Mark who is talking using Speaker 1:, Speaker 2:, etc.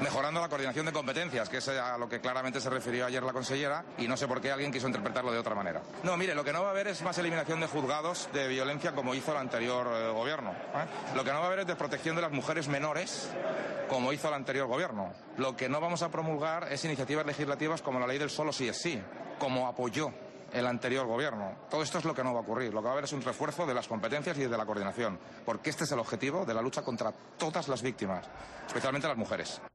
Speaker 1: Mejorando la coordinación de competencias, que es a lo que claramente se refirió ayer la consellera, y no sé por qué alguien quiso interpretarlo de otra manera. No, mire, lo que no va a haber es más eliminación de juzgados de violencia como hizo el anterior gobierno. Lo que no va a haber es desprotección de las mujeres menores como hizo el anterior gobierno. Lo que no vamos a promulgar es iniciativas legislativas como la ley del solo sí es sí, como apoyó el anterior gobierno. Todo esto es lo que no va a ocurrir. Lo que va a haber es un refuerzo de las competencias y de la coordinación, porque este es el objetivo de la lucha contra todas las víctimas, especialmente las mujeres.